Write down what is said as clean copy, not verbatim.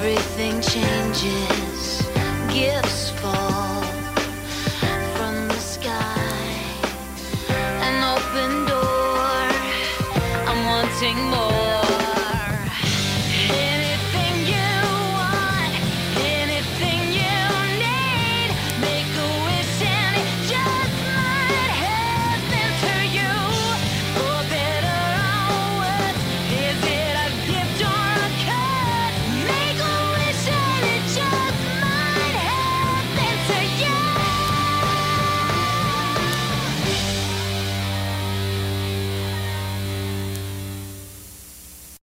everything changes, gifts fall from the sky, an open door, I'm wanting more.